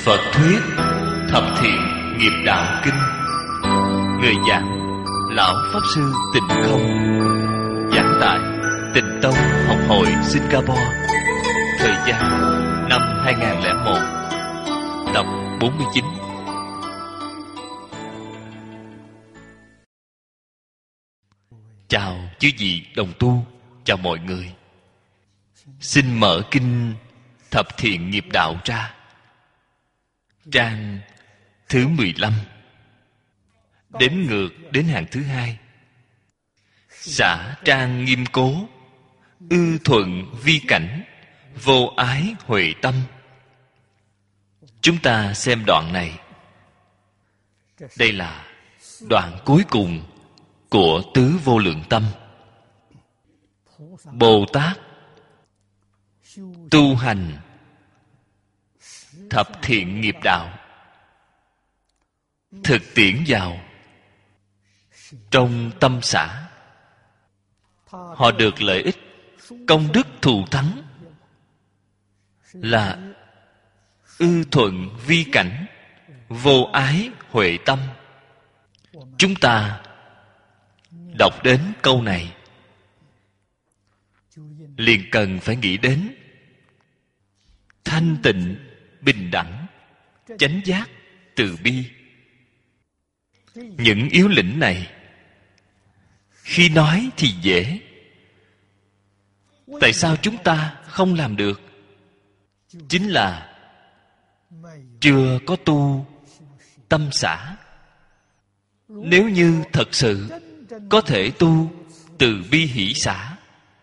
Phật thuyết Thập Thiện Nghiệp Đạo Kinh. Người giảng Lão Pháp Sư Tịnh Không. Giảng tại Tịnh Tông Học hội Singapore. Thời gian năm 2001. Tập 49. Chào chư vị đồng tu, chào mọi người. Xin mở kinh Thập Thiện Nghiệp Đạo ra, trang thứ 15, đếm ngược đến hàng thứ 2. Xả trang nghiêm cố, ư thuận vi cảnh, vô ái huệ tâm. Chúng ta xem đoạn này. Đây là đoạn cuối cùng của Tứ Vô Lượng Tâm. Bồ Tát tu hành thập thiện nghiệp đạo, thực tiễn vào trong tâm xã, họ được lợi ích công đức thù thắng là ư thuận vi cảnh, vô ái huệ tâm. Chúng ta đọc đến câu này liền cần phải nghĩ đến thanh tịnh, bình đẳng, chánh giác, từ bi. Những yếu lĩnh này khi nói thì dễ, tại sao chúng ta không làm được? Chính là chưa có tu tâm xã. Nếu như thật sự có thể tu từ bi hỷ xã,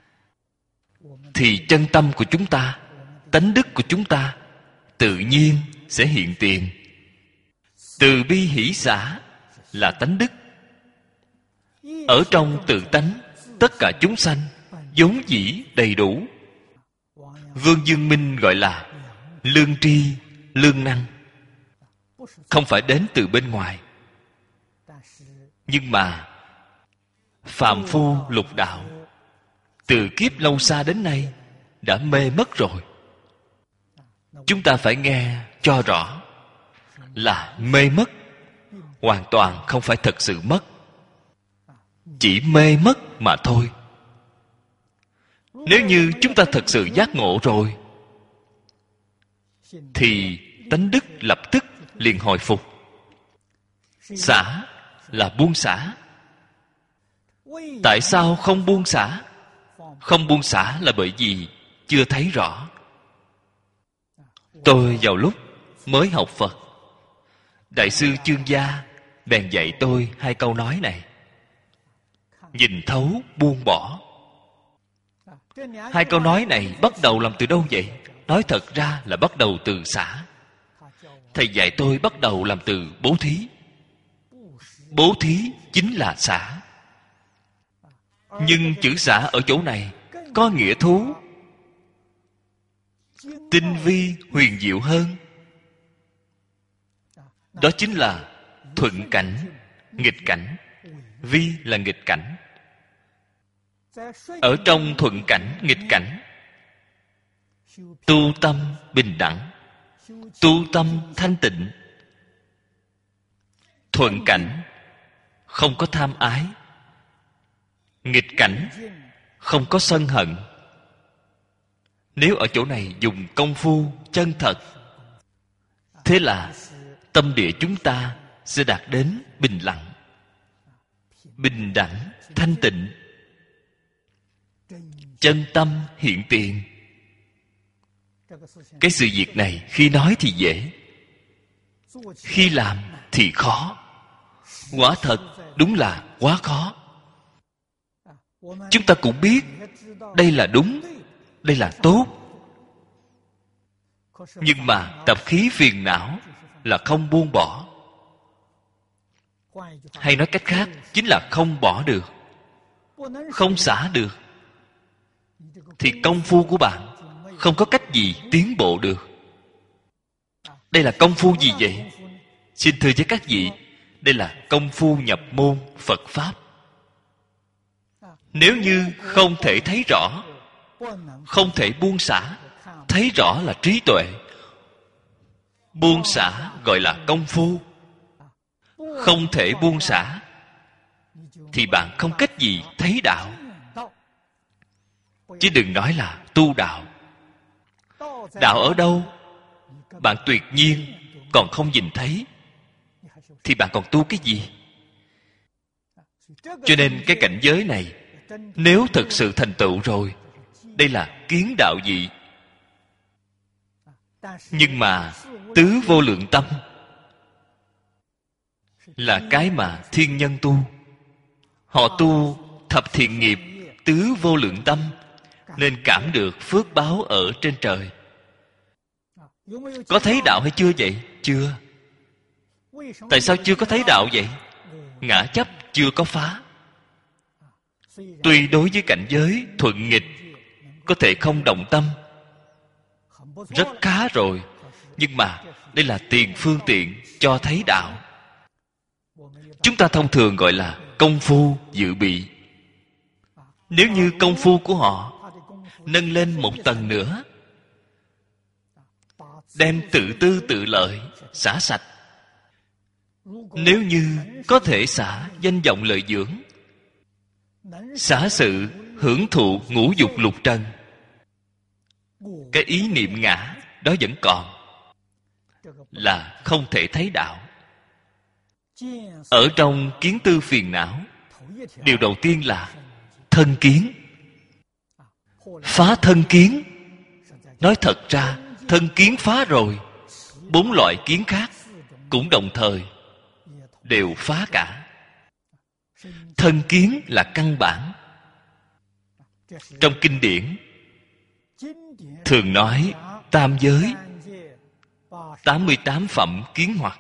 thì chân tâm của chúng ta, tánh đức của chúng ta tự nhiên sẽ hiện tiền. Từ bi hỷ xã là tánh đức. Ở trong tự tánh, tất cả chúng sanh vốn dĩ đầy đủ. Vương Dương Minh gọi là lương tri, lương năng, không phải đến từ bên ngoài. Nhưng mà phàm phu lục đạo từ kiếp lâu xa đến nay đã mê mất rồi. Chúng ta phải nghe cho rõ là mê mất, hoàn toàn không phải thật sự mất, chỉ mê mất mà thôi. Nếu như chúng ta thật sự giác ngộ rồi, thì tánh đức lập tức liền hồi phục. Xả là buông xả. Tại sao không buông xả? Không buông xả là bởi vì chưa thấy rõ. Tôi vào lúc mới học Phật, Đại sư Chương Gia bèn dạy tôi 2 câu nói này: nhìn thấu, buông bỏ. 2 câu nói này bắt đầu làm từ đâu vậy? Nói thật ra là bắt đầu từ xả. Thầy dạy tôi bắt đầu làm từ bố thí. Bố thí chính là xả. Nhưng chữ xả ở chỗ này có nghĩa thú tinh vi huyền diệu hơn. Đó chính là thuận cảnh, nghịch cảnh. Vi là nghịch cảnh. Ở trong thuận cảnh, nghịch cảnh, tu tâm bình đẳng, tu tâm thanh tịnh. Thuận cảnh không có tham ái, nghịch cảnh không có sân hận. Nếu ở chỗ này dùng công phu chân thật, thế là tâm địa chúng ta sẽ đạt đến bình lặng, bình đẳng, thanh tịnh. Chân tâm hiện tiền. Cái sự việc này khi nói thì dễ, khi làm thì khó. Quả thật đúng là quá khó. Chúng ta cũng biết đây là đúng, đây là tốt, nhưng mà tập khí phiền não là không buông bỏ. Hay nói cách khác, chính là không bỏ được, không xả được, thì công phu của bạn không có cách gì tiến bộ được. Đây là công phu gì vậy? Xin thưa với các vị, đây là công phu nhập môn Phật Pháp. Nếu như không thể thấy rõ, không thể buông xả, thấy rõ là trí tuệ, Buông xả gọi là công phu. Không thể buông xả thì bạn không cách gì thấy đạo. Chứ đừng nói là tu đạo. Đạo ở đâu? Bạn tuyệt nhiên còn không nhìn thấy thì bạn còn tu cái gì? Cho nên cái cảnh giới này, nếu thực sự thành tựu rồi, đây là kiến đạo vị. Nhưng mà tứ vô lượng tâm là cái mà thiên nhân tu. Họ tu thập thiện nghiệp tứ vô lượng tâm, nên cảm được phước báo ở trên trời. Có thấy đạo hay chưa vậy? Chưa. Tại sao chưa có thấy đạo vậy? Ngã chấp chưa có phá. Tuy đối với cảnh giới thuận nghịch có thể không động tâm, rất khá rồi, nhưng mà đây là tiền phương tiện cho thấy đạo. Chúng ta thông thường gọi là công phu dự bị. Nếu như công phu của họ nâng lên một tầng nữa, đem tự tư tự lợi xả sạch. Nếu như có thể xả danh vọng lợi dưỡng, xả sự hưởng thụ ngũ dục lục trần, cái ý niệm ngã đó vẫn còn, là không thể thấy đạo. Ở trong kiến tư phiền não, điều đầu tiên là thân kiến. Phá thân kiến. Nói thật ra, thân kiến phá rồi, 4 loại kiến khác cũng đồng thời đều phá cả. Thân kiến là căn bản. Trong kinh điển thường nói tam giới 88 phẩm kiến hoặc.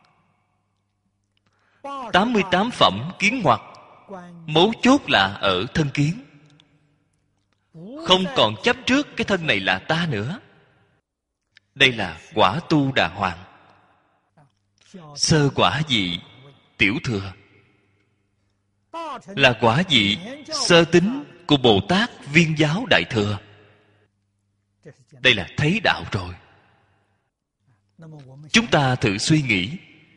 88 phẩm kiến hoặc, mấu chốt là ở thân kiến. Không còn chấp trước cái thân này là ta nữa. Đây là quả tu đà hoàng. Sơ quả vị tiểu thừa, là quả vị sơ tính của Bồ Tát Viên Giáo Đại Thừa. Đây là thấy đạo rồi. Chúng ta thử suy nghĩ,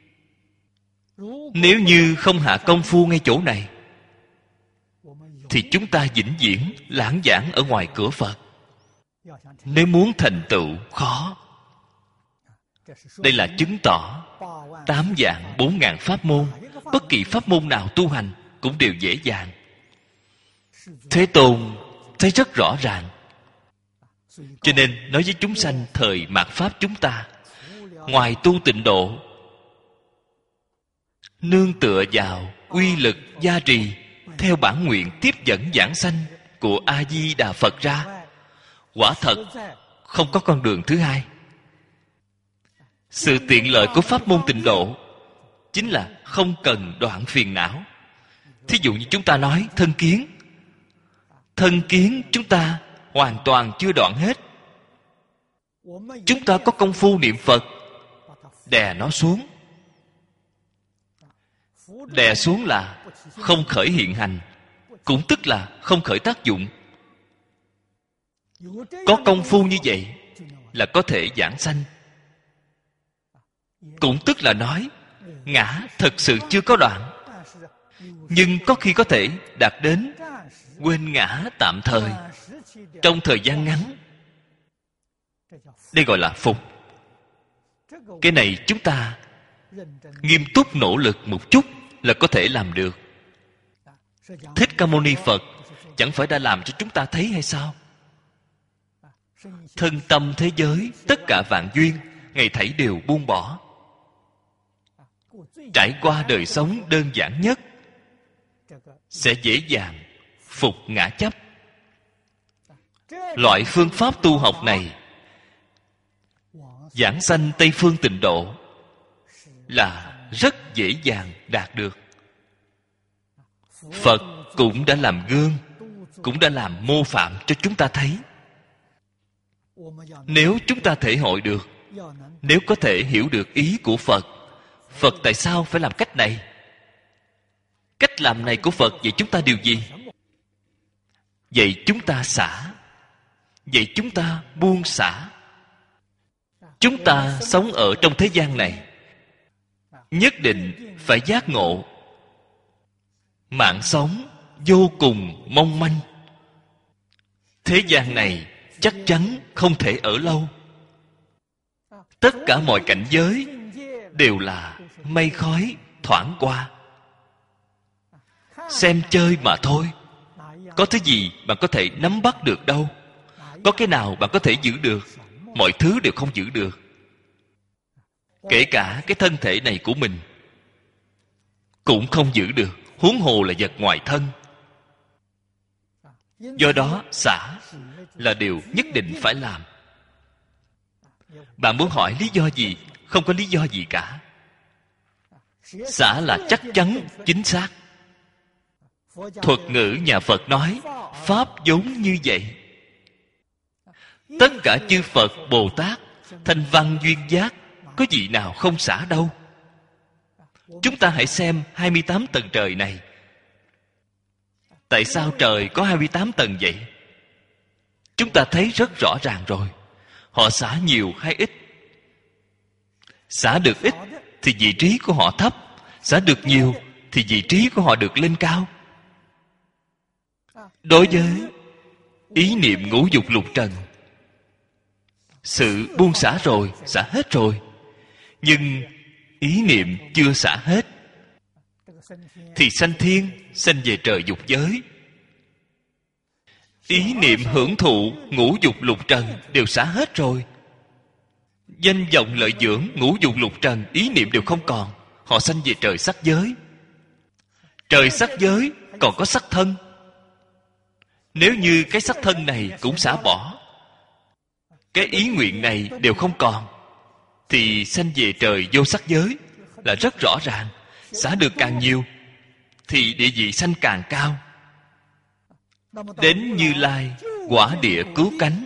nếu như không hạ công phu ngay chỗ này, thì chúng ta vĩnh viễn lãng vãng ở ngoài cửa Phật. Nếu muốn thành tựu khó. Đây là chứng tỏ 8 vạn 4 ngàn pháp môn, bất kỳ pháp môn nào tu hành cũng đều dễ dàng. Thế Tôn thấy rất rõ ràng. Cho nên nói với chúng sanh thời mạt Pháp chúng ta, ngoài tu tịnh độ, nương tựa vào uy lực gia trì theo bản nguyện tiếp dẫn giảng sanh của A Di Đà Phật ra, quả thật không có con đường thứ hai. Sự tiện lợi của pháp môn tịnh độ chính là không cần đoạn phiền não. Thí dụ như chúng ta nói thân kiến. Thân kiến chúng ta hoàn toàn chưa đoạn hết. Chúng ta có công phu niệm Phật, đè nó xuống. Đè xuống là không khởi hiện hành, cũng tức là không khởi tác dụng. Có công phu như vậy là có thể giảng sanh. Cũng tức là nói ngã thật sự chưa có đoạn, nhưng có khi có thể đạt đến quên ngã tạm thời trong thời gian ngắn. Đây gọi là phục. Cái này chúng ta nghiêm túc nỗ lực một chút là có thể làm được. Thích Ca Mâu Ni Phật chẳng phải đã làm cho chúng ta thấy hay sao? Thân tâm thế giới, tất cả vạn duyên, Ngài thảy đều buông bỏ. Trải qua đời sống đơn giản nhất, sẽ dễ dàng phục ngã chấp. Loại phương pháp tu học này, giảng sanh Tây Phương Tịnh Độ, là rất dễ dàng đạt được. Phật cũng đã làm gương, cũng đã làm mô phạm cho chúng ta thấy. Nếu chúng ta thể hội được, nếu có thể hiểu được ý của Phật, Phật tại sao phải làm cách này? Cách làm này của Phật vậy chúng ta điều gì? Vậy chúng ta xả, vậy chúng ta buông xả. Chúng ta sống ở trong thế gian này, nhất định phải giác ngộ. Mạng sống vô cùng mong manh. Thế gian này chắc chắn không thể ở lâu. Tất cả mọi cảnh giới đều là mây khói thoảng qua, xem chơi mà thôi. Có thứ gì bạn có thể nắm bắt được đâu. Có cái nào bạn có thể giữ được? Mọi thứ đều không giữ được. Kể cả cái thân thể này của mình cũng không giữ được, huống hồ là vật ngoài thân. Do đó xả là điều nhất định phải làm. Bạn muốn hỏi lý do gì? Không có lý do gì cả. Xả là chắc chắn, chính xác. Thuật ngữ nhà Phật nói pháp vốn như vậy. Tất cả chư Phật, Bồ Tát, Thanh Văn, Duyên Giác, có vị nào không xả đâu. Chúng ta hãy xem 28 tầng trời này. Tại sao trời có 28 tầng vậy? Chúng ta thấy rất rõ ràng rồi. Họ xả nhiều hay ít? Xả được ít thì vị trí của họ thấp. Xả được nhiều thì vị trí của họ được lên cao. Đối với ý niệm ngũ dục lục trần, sự buông xả rồi, xả hết rồi. Nhưng ý niệm chưa xả hết thì sanh thiên, sanh về trời dục giới. Ý niệm hưởng thụ ngũ dục lục trần đều xả hết rồi. Danh vọng lợi dưỡng ngũ dục lục trần, ý niệm đều không còn. Họ sanh về trời sắc giới. Trời sắc giới còn có sắc thân. Nếu như cái sắc thân này cũng xả bỏ, cái ý nguyện này đều không còn, thì sanh về trời vô sắc giới là rất rõ ràng. Xả được càng nhiều thì địa vị sanh càng cao. Đến Như Lai quả địa cứu cánh,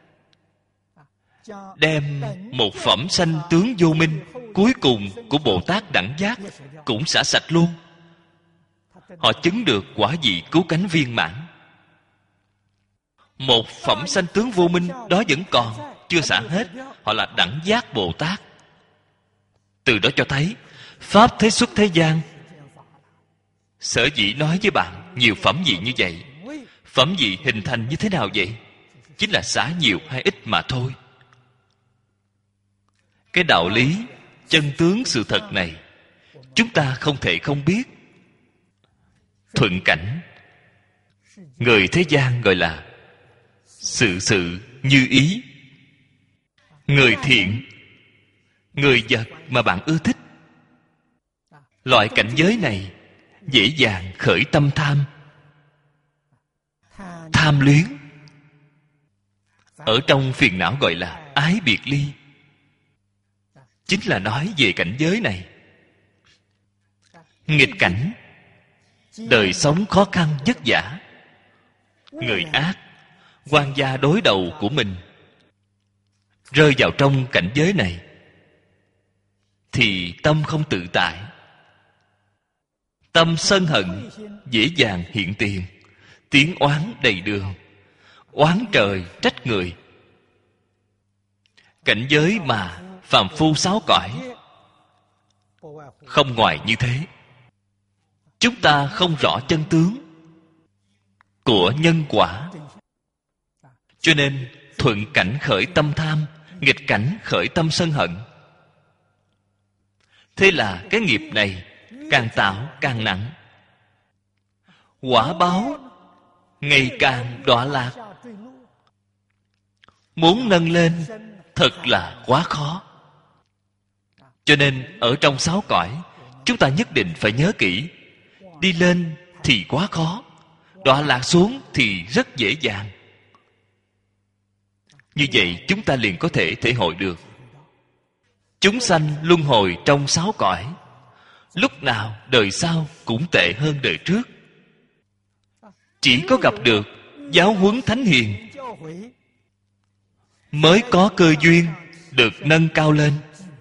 đem một phẩm sanh tướng vô minh cuối cùng của Bồ Tát đẳng giác cũng xả sạch luôn. Họ chứng được quả vị cứu cánh viên mãn. Một phẩm sanh tướng vô minh đó vẫn còn, chưa xả hết. Họ là đẳng giác Bồ Tát. Từ đó cho thấy pháp thế xuất thế gian. Sở dĩ nói với bạn nhiều phẩm vị như vậy. Phẩm vị hình thành như thế nào vậy? Chính là xả nhiều hay ít mà thôi. Cái đạo lý chân tướng sự thật này chúng ta không thể không biết. Thuận cảnh, người thế gian gọi là sự sự như ý. Người thiện, người vật mà bạn ưa thích, loại cảnh giới này dễ dàng khởi tâm tham. Tham luyến, ở trong phiền não gọi là ái biệt ly. Chính là nói về cảnh giới này. Nghịch cảnh, đời sống khó khăn vất vả, người ác, quan gia đối đầu của mình, rơi vào trong cảnh giới này thì tâm không tự tại. Tâm sân hận dễ dàng hiện tiền. Tiếng oán đầy đường, oán trời trách người. Cảnh giới mà phàm phu sáu cõi không ngoài như thế. Chúng ta không rõ chân tướng của nhân quả, cho nên thuận cảnh khởi tâm tham, nghịch cảnh khởi tâm sân hận. Thế là cái nghiệp này càng tạo càng nặng. Quả báo ngày càng đọa lạc. Muốn nâng lên thật là quá khó. Cho nên ở trong sáu cõi, chúng ta nhất định phải nhớ kỹ. Đi lên thì quá khó, đọa lạc xuống thì rất dễ dàng. Như vậy chúng ta liền có thể thể hội được. Chúng sanh luân hồi trong sáu cõi, lúc nào đời sau cũng tệ hơn đời trước. Chỉ có gặp được giáo huấn thánh hiền mới có cơ duyên được nâng cao lên.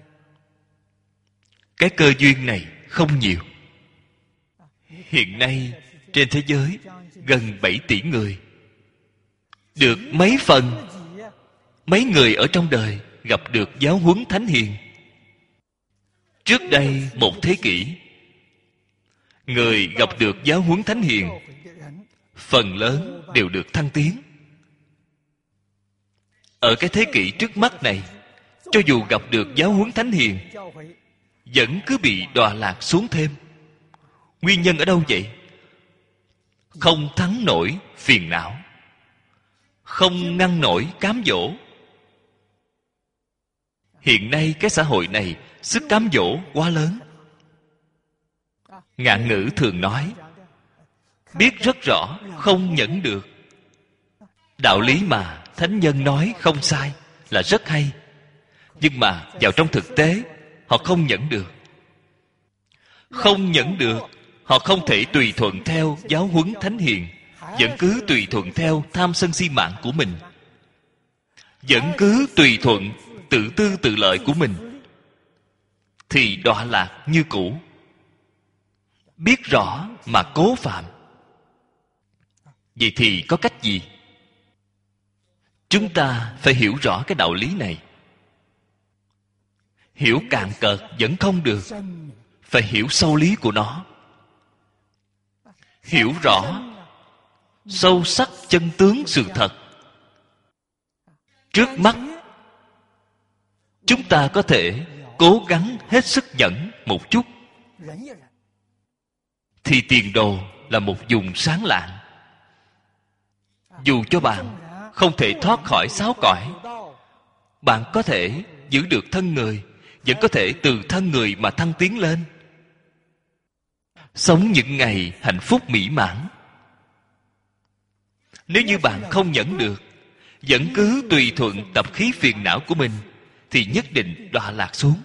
Cái cơ duyên này không nhiều. Hiện nay trên thế giới gần 7 tỷ người. Được mấy phần, mấy người ở trong đời gặp được giáo huấn thánh hiền. Trước đây 1 thế kỷ, người gặp được giáo huấn thánh hiền phần lớn đều được thăng tiến. Ở cái thế kỷ trước mắt này, cho dù gặp được giáo huấn thánh hiền, vẫn cứ bị đọa lạc xuống thêm. Nguyên nhân ở đâu vậy? Không thắng nổi phiền não, không ngăn nổi cám dỗ. Hiện nay cái xã hội này sức cám dỗ quá lớn. Ngạn ngữ thường nói, biết rất rõ không nhẫn được. Đạo lý mà thánh nhân nói không sai, là rất hay. Nhưng mà vào trong thực tế, họ không nhẫn được. Không nhẫn được, họ không thể tùy thuận theo giáo huấn thánh hiền, vẫn cứ tùy thuận theo tham sân si mạng của mình, vẫn cứ tùy thuận tự tư tự lợi của mình, thì đọa lạc như cũ. Biết rõ mà cố phạm, vậy thì có cách gì? Chúng ta phải hiểu rõ cái đạo lý này. Hiểu cạn cợt vẫn không được, phải hiểu sâu lý của nó. Hiểu rõ sâu sắc chân tướng sự thật. Trước mắt, chúng ta có thể cố gắng hết sức nhẫn một chút, thì tiền đồ là một vùng sáng lạng. Dù cho bạn không thể thoát khỏi 6 cõi, bạn có thể giữ được thân người, vẫn có thể từ thân người mà thăng tiến lên, sống những ngày hạnh phúc mỹ mãn. Nếu như bạn không nhẫn được, vẫn cứ tùy thuận tập khí phiền não của mình, thì nhất định đọa lạc xuống.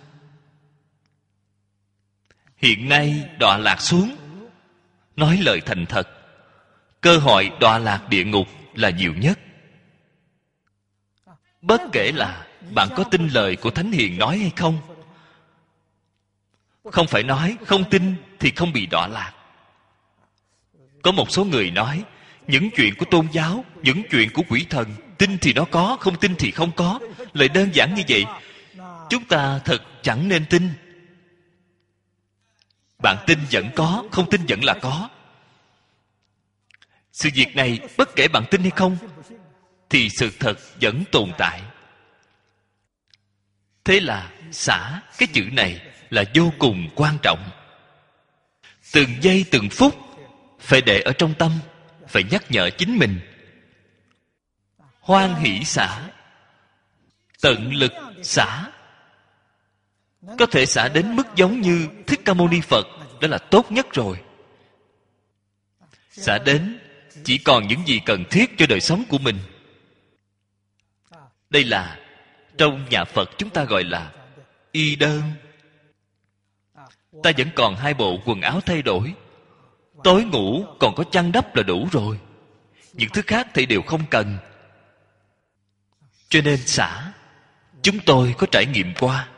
Hiện nay đọa lạc xuống, nói lời thành thật, cơ hội đọa lạc địa ngục là nhiều nhất. Bất kể là bạn có tin lời của thánh hiền nói hay không, không phải nói không tin thì không bị đọa lạc. Có một số người nói những chuyện của tôn giáo, những chuyện của quỷ thần, tin thì nó có, không tin thì không có. Lời đơn giản như vậy, chúng ta thật chẳng nên tin. Bạn tin vẫn có, không tin vẫn là có. Sự việc này bất kể bạn tin hay không, thì sự thật vẫn tồn tại. Thế là xả cái chữ này là vô cùng quan trọng. Từng giây từng phút phải để ở trong tâm, phải nhắc nhở chính mình. Hoan hỷ xả, tận lực xả. Có thể xả đến mức giống như Thích Ca Mâu Ni Phật, đó là tốt nhất rồi. Xả đến chỉ còn những gì cần thiết cho đời sống của mình. Đây là trong nhà Phật chúng ta gọi là y đơn. Ta vẫn còn 2 bộ quần áo thay đổi, tối ngủ còn có chăn đắp là đủ rồi. Những thứ khác thì đều không cần. Cho nên xả, chúng tôi có trải nghiệm qua,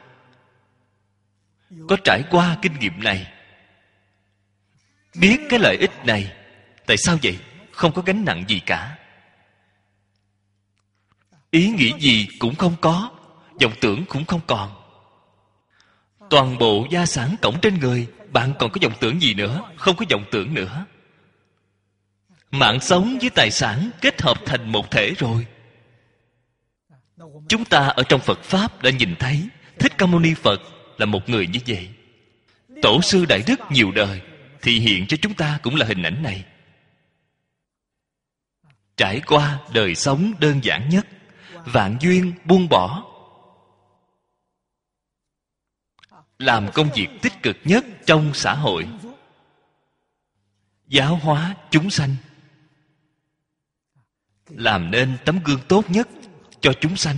có trải qua kinh nghiệm này, biết cái lợi ích này. Tại sao vậy? Không có gánh nặng gì cả, ý nghĩ gì cũng không có, vọng tưởng cũng không còn. Toàn bộ gia sản cõng trên người, bạn còn có vọng tưởng gì nữa? Không có vọng tưởng nữa. Mạng sống với tài sản kết hợp thành một thể rồi. Chúng ta ở trong Phật Pháp đã nhìn thấy Thích Ca Mâu Ni Phật là một người như vậy. Tổ sư Đại Đức nhiều đời thị hiện cho chúng ta cũng là hình ảnh này. Trải qua đời sống đơn giản nhất, vạn duyên buông bỏ, làm công việc tích cực nhất trong xã hội, giáo hóa chúng sanh, làm nên tấm gương tốt nhất cho chúng sanh.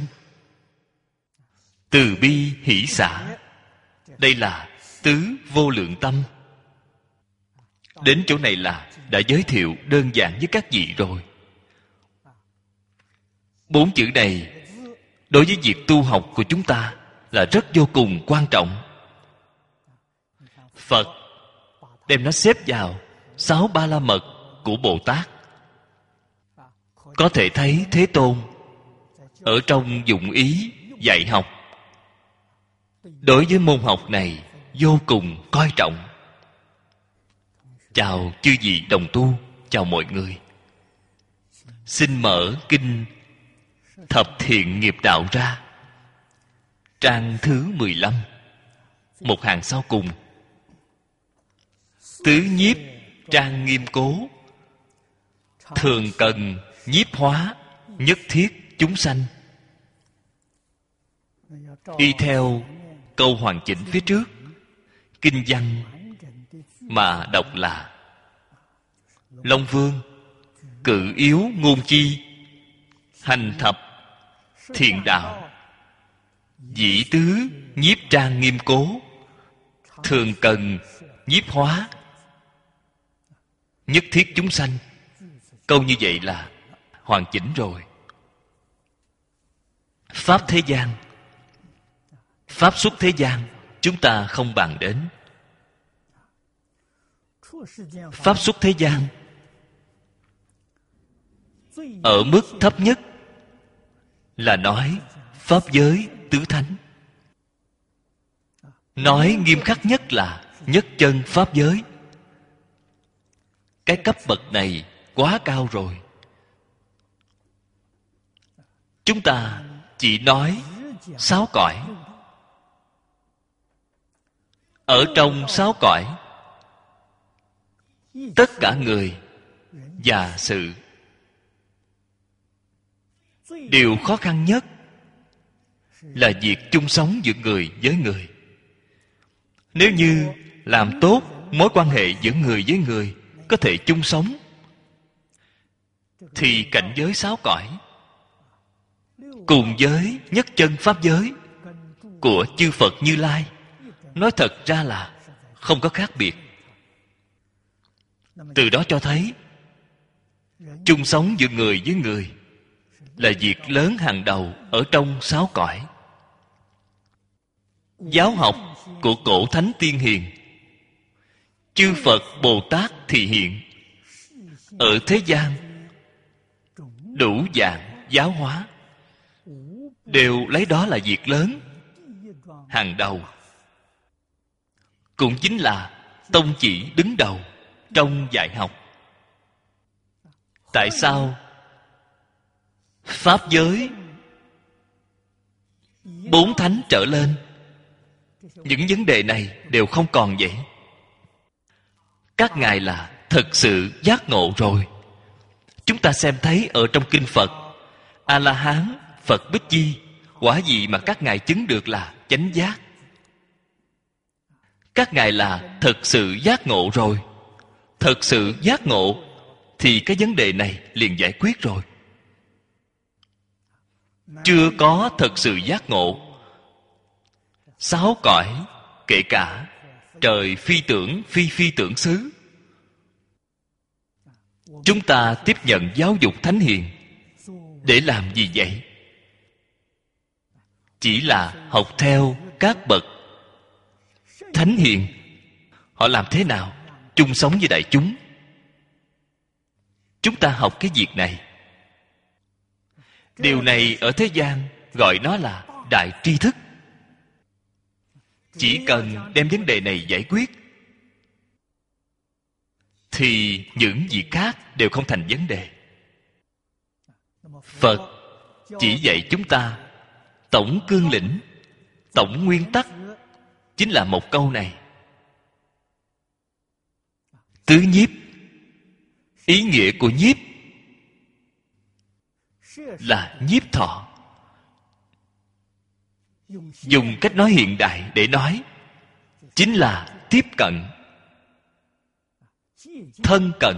Từ bi hỷ xả, đây là tứ vô lượng tâm. Đến chỗ này là đã giới thiệu đơn giản với các vị rồi. 4 chữ này đối với việc tu học của chúng ta là rất vô cùng quan trọng. Phật đem nó xếp vào 6 Ba La Mật của Bồ Tát. Có thể thấy Thế Tôn ở trong dụng ý dạy học đối với môn học này vô cùng coi trọng. Chào chư vị đồng tu, chào mọi người. Xin mở kinh Thập Thiện Nghiệp Đạo ra, trang thứ 15, một hàng sau cùng. Tứ nhiếp trang nghiêm cố, thường cần nhiếp hóa, nhất thiết chúng sanh. Y theo câu hoàn chỉnh phía trước, kinh văn mà đọc là: Long Vương cự yếu ngôn chi, hành thập thiện đạo, dĩ tứ nhiếp trang nghiêm cố, thường cần nhiếp hóa, nhất thiết chúng sanh. Câu như vậy là hoàn chỉnh rồi. Pháp thế gian, pháp xuất thế gian chúng ta không bàn đến. Pháp xuất thế gian ở mức thấp nhất là nói pháp giới tứ thánh. Nói nghiêm khắc nhất là nhất chân pháp giới. Cái cấp bậc này quá cao rồi. Chúng ta chỉ nói 6 cõi. Ở trong 6 cõi, tất cả người và sự, điều khó khăn nhất là việc chung sống giữa người với người. Nếu như làm tốt mối quan hệ giữa người với người, có thể chung sống, thì cảnh giới 6 cõi cùng với nhất chân pháp giới của chư Phật Như Lai, nói thật ra là không có khác biệt. Từ đó cho thấy chung sống giữa người với người là việc lớn hàng đầu ở trong 6 cõi. Giáo học của cổ thánh tiên hiền, chư Phật Bồ Tát thị hiện ở thế gian, đủ dạng giáo hóa, đều lấy đó là việc lớn hàng đầu, cũng chính là tông chỉ đứng đầu trong dạy học. Tại sao pháp giới 4 thánh trở lên, những vấn đề này đều không còn vậy? Các ngài là thực sự giác ngộ rồi. Chúng ta xem thấy ở trong kinh Phật, A-la-hán, Phật Bích Chi, quả gì mà các ngài chứng được là chánh giác. Các ngài là thực sự giác ngộ rồi. Thực sự giác ngộ thì cái vấn đề này liền giải quyết rồi. Chưa có thực sự giác ngộ, 6 cõi, kể cả trời phi tưởng, phi tưởng xứ, chúng ta tiếp nhận giáo dục thánh hiền để làm gì vậy? Chỉ là học theo các bậc thánh hiền, họ làm thế nào chung sống với đại chúng. Chúng ta học cái việc này. Điều này ở thế gian gọi nó là đại tri thức. Chỉ cần đem vấn đề này giải quyết thì những việc khác đều không thành vấn đề. Phật chỉ dạy chúng ta tổng cương lĩnh, tổng nguyên tắc, chính là một câu này. Tứ nhiếp, ý nghĩa của nhiếp là nhiếp thọ. Dùng cách nói hiện đại để nói, chính là tiếp cận, thân cận.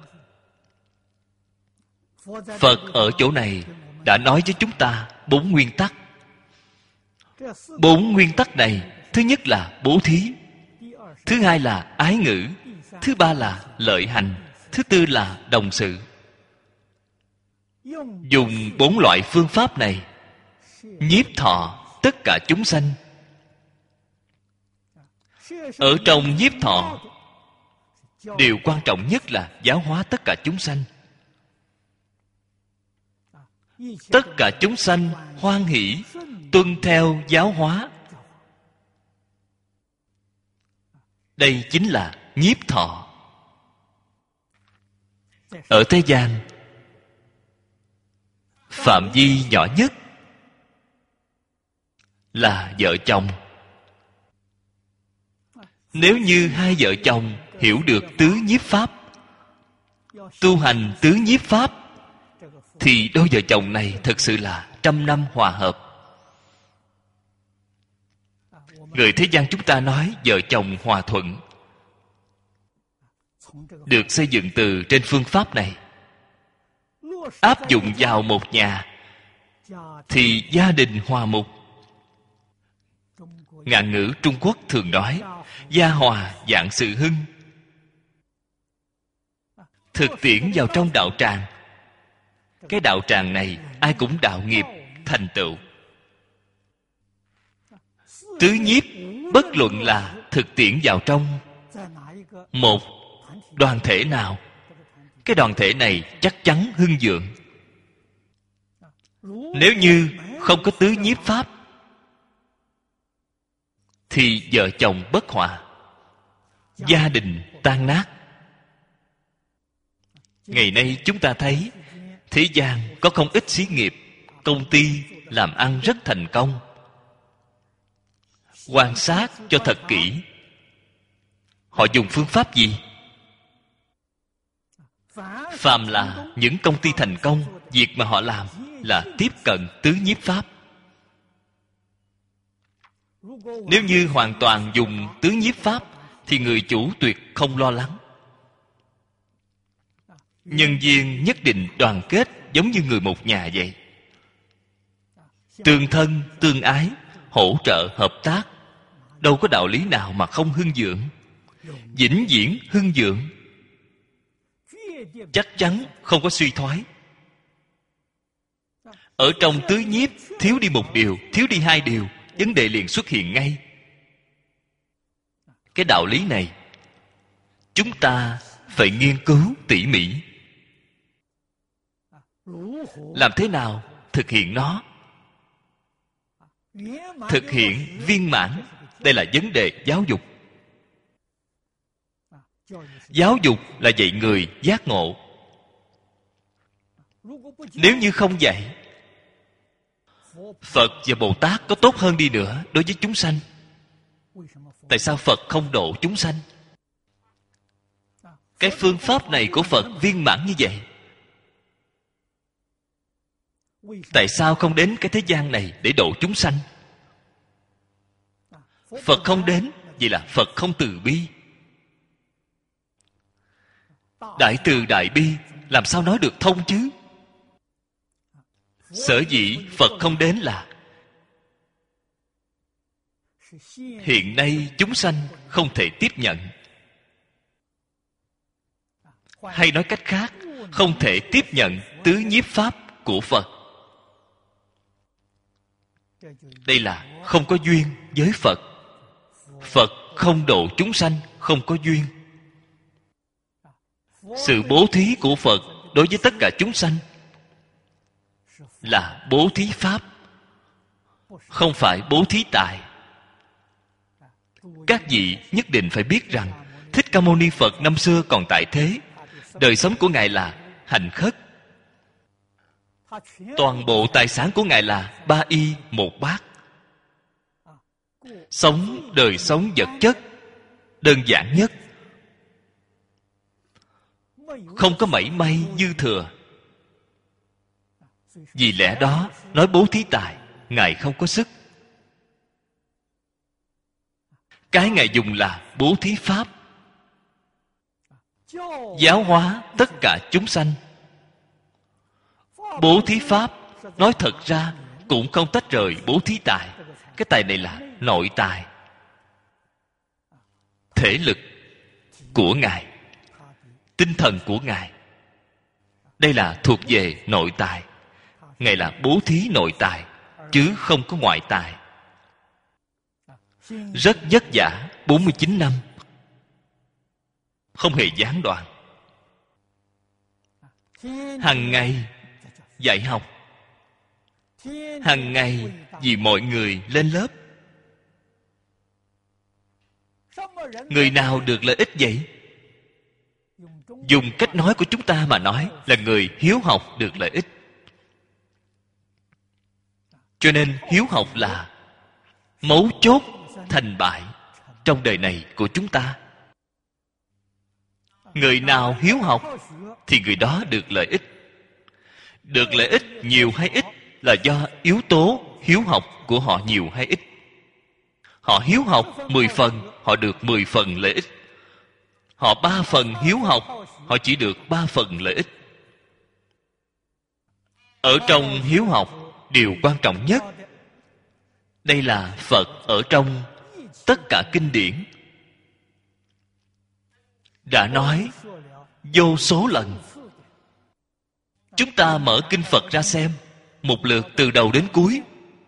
Phật ở chỗ này đã nói với chúng ta 4 nguyên tắc. 4 nguyên tắc này, thứ nhất là bố thí, thứ hai là ái ngữ, thứ ba là lợi hành, thứ tư là đồng sự. Dùng 4 loại phương pháp này nhiếp thọ tất cả chúng sanh. Ở trong nhiếp thọ, điều quan trọng nhất là giáo hóa tất cả chúng sanh. Tất cả chúng sanh hoan hỷ tuân theo giáo hóa, Đây chính là nhiếp thọ. Ở thế gian, phạm vi nhỏ nhất là vợ chồng. Nếu như hai vợ chồng hiểu được tứ nhiếp pháp, tu hành tứ nhiếp pháp, thì đôi vợ chồng này thật sự là trăm năm hòa hợp. Người thế gian chúng ta nói vợ chồng hòa thuận, được xây dựng từ trên phương pháp này. Áp dụng vào một nhà thì gia đình hòa mục. Ngạn ngữ Trung Quốc thường nói gia hòa vạn sự hưng. Thực tiễn vào trong đạo tràng, cái đạo tràng này ai cũng đạo nghiệp thành tựu. Tứ nhiếp bất luận là thực tiễn vào trong một đoàn thể nào, cái đoàn thể này chắc chắn hưng vượng. Nếu như không có tứ nhiếp pháp thì vợ chồng bất hòa, gia đình tan nát. Ngày nay chúng ta thấy thế gian có không ít xí nghiệp, công ty làm ăn rất thành công. Quan sát cho thật kỹ, họ dùng phương pháp gì? Phàm là những công ty thành công, việc mà họ làm là tiếp cận tứ nhiếp pháp. Nếu như hoàn toàn dùng tứ nhiếp pháp thì người chủ tuyệt không lo lắng. Nhân viên nhất định đoàn kết, giống như người một nhà vậy. Tương thân, tương ái, hỗ trợ, hợp tác, đâu có đạo lý nào mà không hưng vượng. Vĩnh viễn hưng vượng, chắc chắn không có suy thoái. Ở trong tứ nhiếp thiếu đi một điều, thiếu đi hai điều, vấn đề liền xuất hiện ngay. Cái đạo lý này chúng ta phải nghiên cứu tỉ mỉ. Làm thế nào thực hiện nó? Thực hiện viên mãn, đây là vấn đề giáo dục. Giáo dục là dạy người giác ngộ. Nếu như không dạy, Phật và Bồ Tát có tốt hơn đi nữa đối với chúng sanh. Tại sao Phật không độ chúng sanh? Cái phương pháp này của Phật viên mãn như vậy, tại sao không đến cái thế gian này để độ chúng sanh? Phật không đến, vậy là Phật không từ bi. Đại từ đại bi làm sao nói được thông chứ? Sở dĩ Phật không đến là hiện nay chúng sanh không thể tiếp nhận. Hay nói cách khác, không thể tiếp nhận tứ nhiếp pháp của Phật. Đây là không có duyên với Phật. Phật không độ chúng sanh, không có duyên. Sự bố thí của Phật đối với tất cả chúng sanh là bố thí pháp, không phải bố thí tài. Các vị nhất định phải biết rằng Thích Ca Mâu Ni Phật năm xưa còn tại thế, đời sống của Ngài là hành khất. Toàn bộ tài sản của Ngài là 3 y 1 bát. Sống đời sống vật chất đơn giản nhất, không có mảy may dư thừa. Vì lẽ đó nói bố thí tài, Ngài không có sức. Cái Ngài dùng là bố thí pháp, giáo hóa tất cả chúng sanh. Bố thí pháp nói thật ra cũng không tách rời bố thí tài. Cái tài này là nội tài, thể lực của Ngài, tinh thần của Ngài. Đây là thuộc về nội tài. Ngài là bố thí nội tài, chứ không có ngoại tài. Rất vất vả 49 năm, không hề gián đoạn. Hằng ngày dạy học, hằng ngày vì mọi người lên lớp. Người nào được lợi ích vậy? Dùng cách nói của chúng ta mà nói là người hiếu học được lợi ích. Cho nên hiếu học là mấu chốt thành bại trong đời này của chúng ta. Người nào hiếu học thì người đó được lợi ích. Được lợi ích nhiều hay ít là do yếu tố hiếu học của họ nhiều hay ít. Họ hiếu học 10 phần, họ được 10 phần lợi ích. Họ 3 phần hiếu học, họ chỉ được 3 phần lợi ích. Ở trong hiếu học, điều quan trọng nhất, đây là Phật ở trong tất cả kinh điển đã nói vô số lần. Chúng ta mở kinh Phật ra xem một lượt từ đầu đến cuối,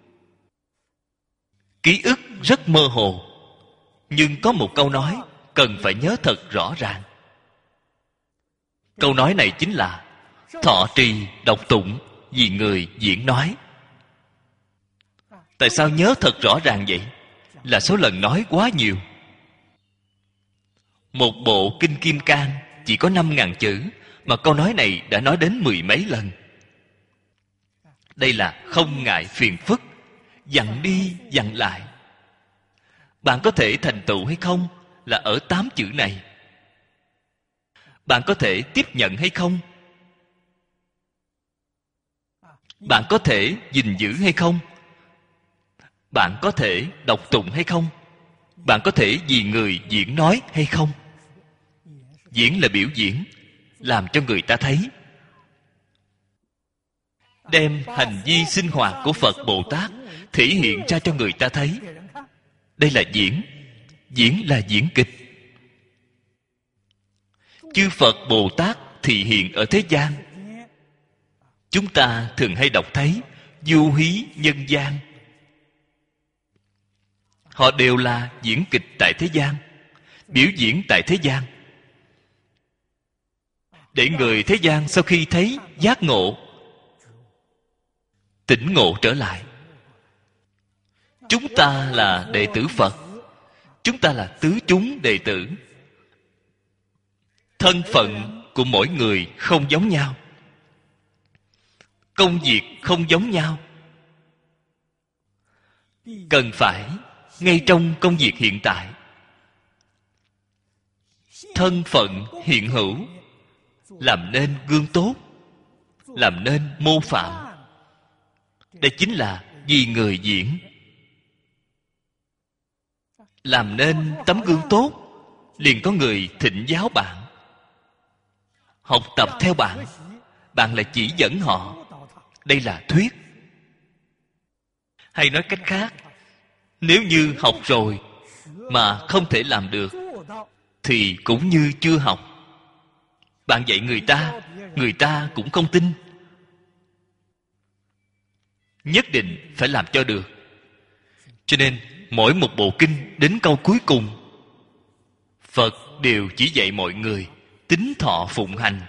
ký ức rất mơ hồ, nhưng có một câu nói cần phải nhớ thật rõ ràng. Câu nói này chính là thọ trì đọc tụng vì người diễn nói. Tại sao nhớ thật rõ ràng vậy? Là số lần nói quá nhiều. Một bộ Kinh Kim Cang chỉ có 5.000 chữ, mà câu nói này đã nói đến 10 mấy lần. Đây là không ngại phiền phức, dặn đi dặn lại. Bạn có thể thành tựu hay không là ở 8 chữ này. Bạn có thể tiếp nhận hay không? Bạn có thể gìn giữ hay không? Bạn có thể đọc tụng hay không? Bạn có thể vì người diễn nói hay không? Diễn là biểu diễn, làm cho người ta thấy. Đem hành vi sinh hoạt của Phật Bồ Tát thể hiện ra cho người ta thấy. Đây là diễn. Diễn là diễn kịch. Chư Phật Bồ Tát thị hiện ở thế gian. Chúng ta thường hay đọc thấy du hí nhân gian. Họ đều là diễn kịch tại thế gian, biểu diễn tại thế gian, để người thế gian sau khi thấy giác ngộ, tỉnh ngộ trở lại. Chúng ta là đệ tử Phật, chúng ta là tứ chúng đệ tử. Thân phận của mỗi người không giống nhau, công việc không giống nhau. Cần phải ngay trong công việc hiện tại, thân phận hiện hữu, làm nên gương tốt, làm nên mô phạm. Đây chính là vì người diễn. Làm nên tấm gương tốt, liền có người thỉnh giáo bạn, học tập theo bạn. Bạn là chỉ dẫn họ. Đây là thuyết. Hay nói cách khác, nếu như học rồi mà không thể làm được thì cũng như chưa học. Bạn dạy người ta cũng không tin. Nhất định phải làm cho được. Cho nên mỗi một bộ kinh đến câu cuối cùng, Phật đều chỉ dạy mọi người tín thọ phụng hành.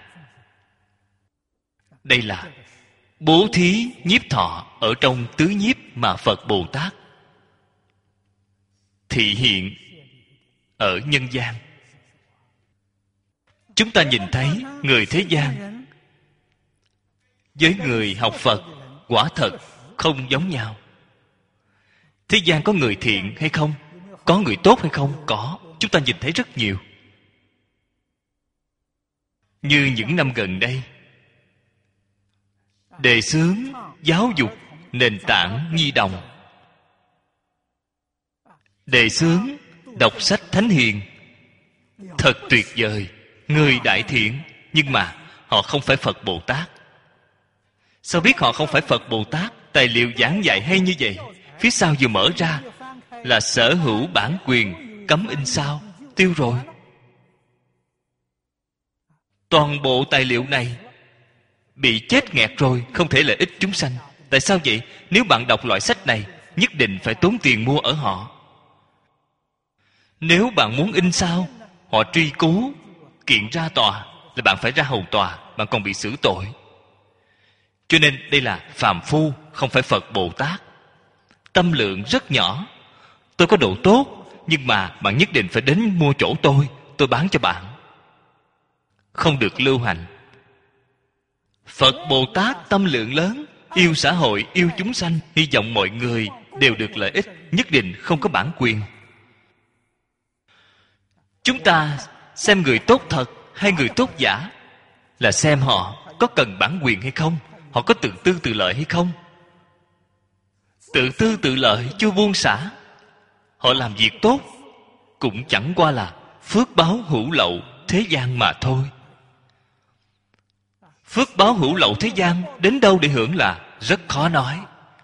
Đây là bố thí nhiếp thọ ở trong tứ nhiếp mà Phật Bồ Tát thị hiện ở nhân gian. Chúng ta nhìn thấy người thế gian với người học Phật quả thật không giống nhau. Thế gian có người thiện hay không? Có người tốt hay không? Có. Chúng ta nhìn thấy rất nhiều. Như những năm gần đây, đề xướng giáo dục nền tảng nhi đồng, đề xướng đọc sách thánh hiền, thật tuyệt vời. Người đại thiện, nhưng mà họ không phải Phật Bồ Tát. Sao biết họ không phải Phật Bồ Tát? Tài liệu giảng dạy hay như vậy, phía sau vừa mở ra là sở hữu bản quyền, cấm in sao, tiêu rồi. Toàn bộ tài liệu này bị chết nghẹt rồi, không thể lợi ích chúng sanh. Tại sao vậy? Nếu bạn đọc loại sách này, nhất định phải tốn tiền mua ở họ. Nếu bạn muốn in sao, họ truy cứu, kiện ra tòa, là bạn phải ra hầu tòa, bạn còn bị xử tội. Cho nên đây là phàm phu, không phải Phật Bồ Tát. Tâm lượng rất nhỏ. Tôi có độ tốt, nhưng mà bạn nhất định phải đến mua chỗ tôi bán cho bạn. Không được lưu hành. Phật Bồ Tát tâm lượng lớn, yêu xã hội, yêu chúng sanh, hy vọng mọi người đều được lợi ích, nhất định không có bản quyền. Chúng ta xem người tốt thật hay người tốt giả là xem họ có cần bản quyền hay không, họ có tự tư tự lợi hay không. Tự tư tự lợi chưa buông xả, họ làm việc tốt cũng chẳng qua là phước báo hữu lậu thế gian mà thôi. Phước báo hữu lậu thế gian đến đâu để hưởng là rất khó nói.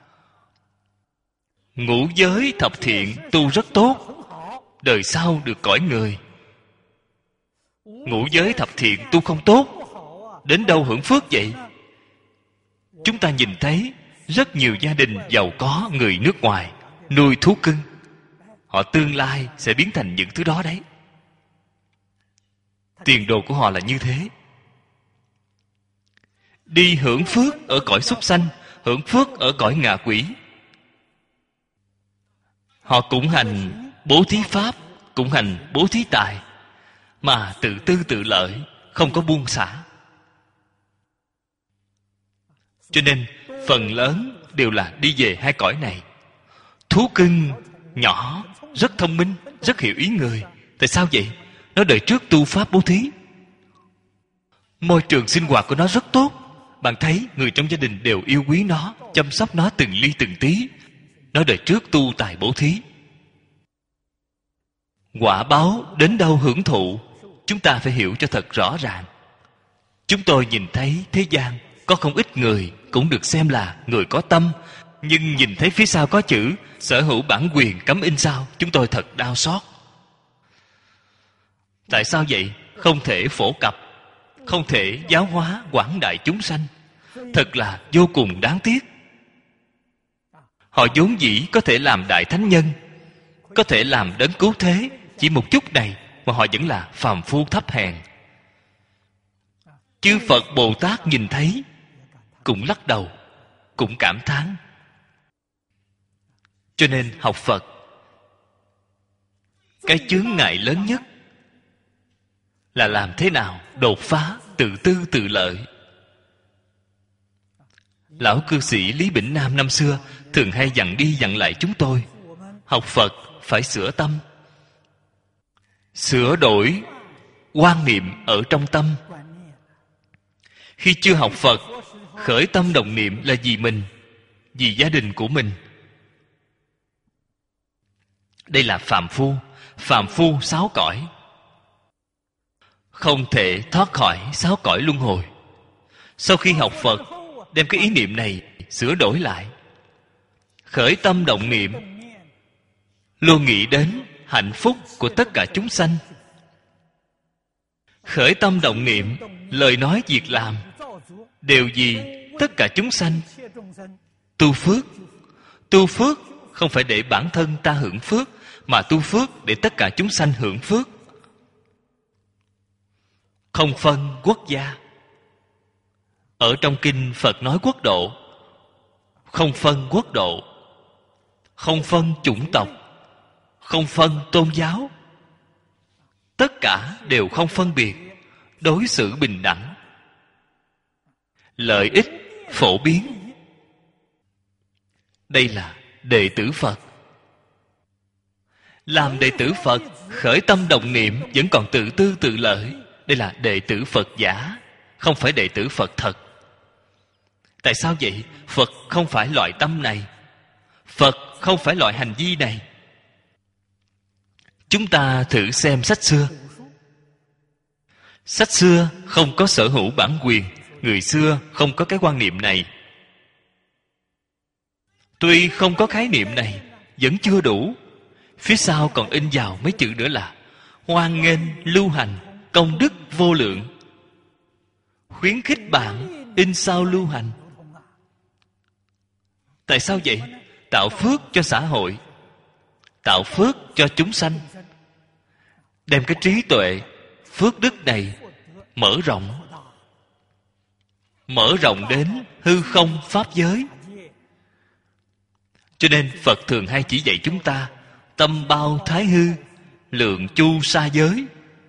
Ngũ giới thập thiện tu rất tốt, đời sau được cõi người. Ngũ giới thập thiện tu không tốt, đến đâu hưởng phước vậy? Chúng ta nhìn thấy rất nhiều gia đình giàu có người nước ngoài nuôi thú cưng, họ tương lai sẽ biến thành những thứ đó đấy. Tiền đồ của họ là như thế. Đi hưởng phước ở cõi súc sanh, hưởng phước ở cõi ngạ quỷ. Họ cũng hành bố thí pháp, cũng hành bố thí tài, mà tự tư tự lợi, không có buông xả. Cho nên phần lớn đều là đi về hai cõi này. Thú cưng nhỏ rất thông minh, rất hiểu ý người. Tại sao vậy? Nó đời trước tu pháp bố thí, môi trường sinh hoạt của nó rất tốt. Bạn thấy người trong gia đình đều yêu quý nó, chăm sóc nó từng ly từng tí. Nó đời trước tu tài bố thí. Quả báo đến đâu hưởng thụ, chúng ta phải hiểu cho thật rõ ràng. Chúng tôi nhìn thấy thế gian có không ít người cũng được xem là người có tâm, nhưng nhìn thấy phía sau có chữ sở hữu bản quyền cấm in sao, chúng tôi thật đau xót. Tại sao vậy? Không thể phổ cập, không thể giáo hóa quảng đại chúng sanh, thật là vô cùng đáng tiếc. Họ vốn dĩ có thể làm đại thánh nhân, có thể làm đấng cứu thế, chỉ một chút này mà họ vẫn là phàm phu thấp hèn. Chư Phật Bồ Tát nhìn thấy cũng lắc đầu, cũng cảm thán. Cho nên học Phật, cái chướng ngại lớn nhất là làm thế nào đột phá tự tư tự lợi. Lão cư sĩ Lý Bỉnh Nam năm xưa thường hay dặn đi dặn lại chúng tôi, học Phật phải sửa tâm, sửa đổi quan niệm ở trong tâm. Khi chưa học Phật, khởi tâm động niệm là vì mình, vì gia đình của mình. Đây là phàm phu, phàm phu sáu cõi, không thể thoát khỏi sáu cõi luân hồi. Sau khi học Phật, đem cái ý niệm này sửa đổi lại, khởi tâm động niệm luôn nghĩ đến hạnh phúc của tất cả chúng sanh. Khởi tâm động niệm, lời nói việc làm đều vì tất cả chúng sanh. Tu phước, tu phước không phải để bản thân ta hưởng phước, mà tu phước để tất cả chúng sanh hưởng phước. Không phân quốc gia. Ở trong kinh Phật nói quốc độ, không phân quốc độ, không phân chủng tộc, không phân tôn giáo. Tất cả đều không phân biệt, đối xử bình đẳng, lợi ích phổ biến. Đây là đệ tử Phật. Làm đệ tử Phật, khởi tâm động niệm vẫn còn tự tư tự lợi. Đây là đệ tử Phật giả, không phải đệ tử Phật thật. Tại sao vậy? Phật không phải loại tâm này, Phật không phải loại hành vi này. Chúng ta thử xem sách xưa. Sách xưa không có sở hữu bản quyền, người xưa không có cái quan niệm này. Tuy không có khái niệm này, vẫn chưa đủ. Phía sau còn in vào mấy chữ nữa là hoan nghênh lưu hành, công đức vô lượng, khuyến khích bạn in sao lưu hành. Tại sao vậy? Tạo phước cho xã hội, tạo phước cho chúng sanh, đem cái trí tuệ phước đức này mở rộng đến hư không pháp giới. Cho nên Phật thường hay chỉ dạy chúng ta tâm bao thái hư, lượng chu sa giới.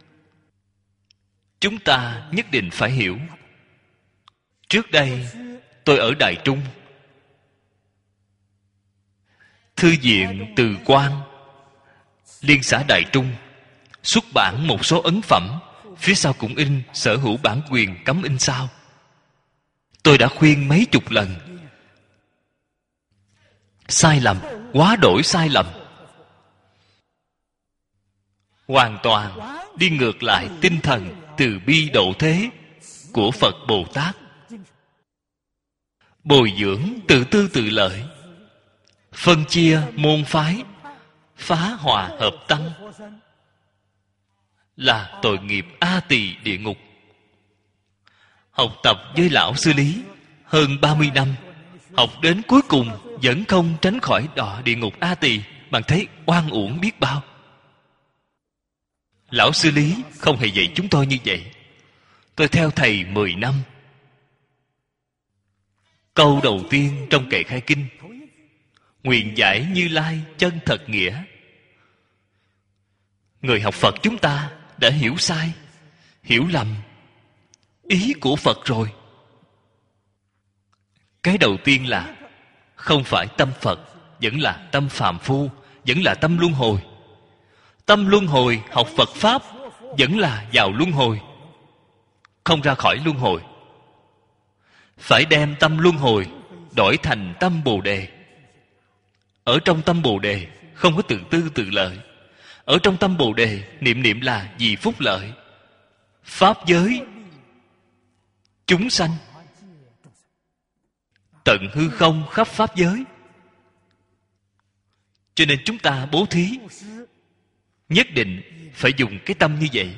Chúng ta nhất định phải hiểu. Trước đây tôi ở Đài Trung, Thư viện Từ Quang, Liên xã Đài Trung xuất bản một số ấn phẩm, phía sau cũng in sở hữu bản quyền cấm in sao. Tôi đã khuyên mấy chục lần. Sai lầm, quá đổi sai lầm, hoàn toàn đi ngược lại tinh thần từ bi độ thế của Phật Bồ Tát. Bồi dưỡng tự tư tự lợi, phân chia môn phái, phá hòa hợp tăng, là tội nghiệp A Tỳ địa ngục. Học tập với lão sư Lý hơn 30 năm, học đến cuối cùng vẫn không tránh khỏi đọa địa ngục A Tỳ. Bạn thấy oan uổng biết bao. Lão sư Lý không hề dạy chúng tôi như vậy. Tôi theo thầy 10 năm. Câu đầu tiên trong kệ khai kinh: nguyện giải Như Lai chân thật nghĩa. Người học Phật chúng ta đã hiểu sai, hiểu lầm ý của Phật rồi. Cái đầu tiên là không phải tâm Phật, vẫn là tâm phàm phu, vẫn là tâm luân hồi. Tâm luân hồi học Phật Pháp vẫn là vào luân hồi, không ra khỏi luân hồi. Phải đem tâm luân hồi đổi thành tâm Bồ Đề. Ở trong tâm Bồ Đề không có tự tư tự lợi. Ở trong tâm Bồ Đề niệm niệm là vì phúc lợi, pháp giới, chúng sanh, tận hư không khắp pháp giới. Cho nên chúng ta bố thí nhất định phải dùng cái tâm như vậy.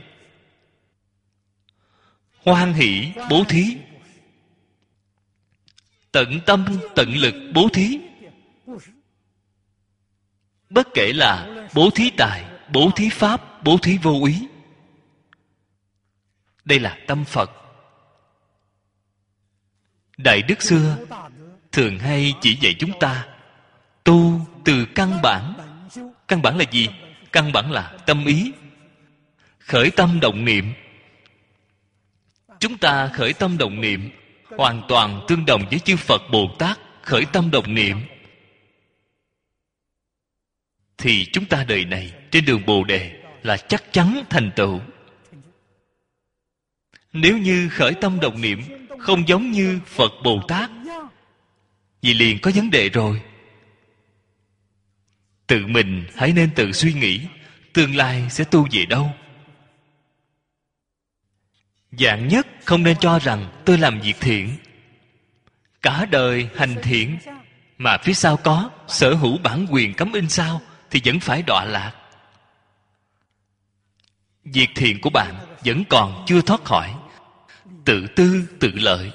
Hoan hỷ bố thí, tận tâm tận lực bố thí. Bất kể là bố thí tài, bố thí pháp, bố thí vô úy. Đây là tâm Phật. Đại đức xưa thường hay chỉ dạy chúng ta tu từ căn bản. Căn bản là gì? Căn bản là tâm ý. Khởi tâm động niệm. Chúng ta khởi tâm động niệm hoàn toàn tương đồng với chư Phật Bồ Tát khởi tâm động niệm, thì chúng ta đời này trên đường Bồ Đề là chắc chắn thành tựu. Nếu như khởi tâm động niệm không giống như Phật Bồ Tát, vì liền có vấn đề rồi. Tự mình hãy nên tự suy nghĩ tương lai sẽ tu về đâu. Vạn nhất không nên cho rằng tôi làm việc thiện, cả đời hành thiện, mà phía sau có sở hữu bản quyền cấm in sao, thì vẫn phải đọa lạc. Việc thiện của bạn vẫn còn chưa thoát khỏi tự tư tự lợi.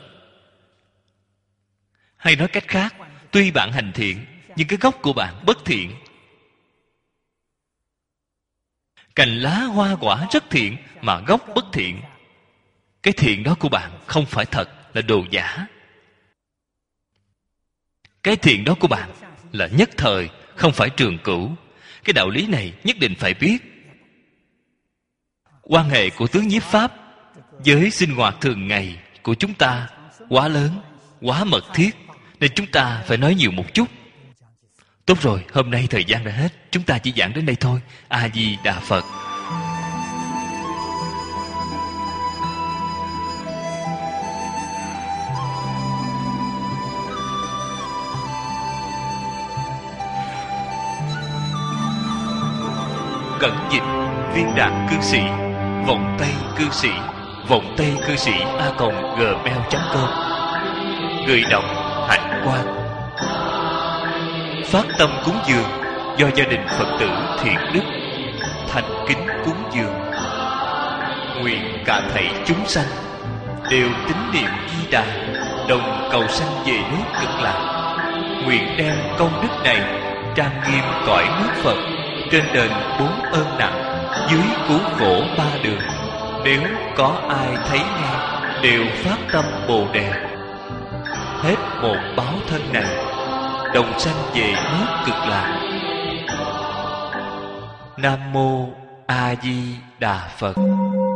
Hay nói cách khác, tuy bạn hành thiện, nhưng cái gốc của bạn bất thiện. Cành lá hoa quả rất thiện, mà gốc bất thiện. Cái thiện đó của bạn không phải thật, là đồ giả. Cái thiện đó của bạn là nhất thời, không phải trường cửu. Cái đạo lý này nhất định phải biết. Quan hệ của tướng nhiếp pháp với sinh hoạt thường ngày của chúng ta quá lớn, quá mật thiết, nên chúng ta phải nói nhiều một chút. Tốt rồi, hôm nay thời gian đã hết, chúng ta chỉ giảng đến đây thôi. A Di Đà Phật. Cẩn dịch Viên Đạn Cư Sĩ, Vọng Tây Cư Sĩ, Vọng Tây Cư Sĩ @gmail.com. Người đọc Hạnh Quang. Phát tâm cúng dường do gia đình Phật tử Thiện Đức thành kính cúng dường. Nguyện cả thảy chúng sanh đều tín niệm Di Đà, đồng cầu sanh về nước Cực Lạc. Nguyện đem công đức này trang nghiêm cõi nước Phật, trên đền 4 ơn nặng, dưới cứu khổ 3 đường. Nếu có ai thấy nghe, đều phát tâm Bồ Đề. Hết một báo thân này, đồng sanh về nước Cực Lạc. Nam mô A Di Đà Phật.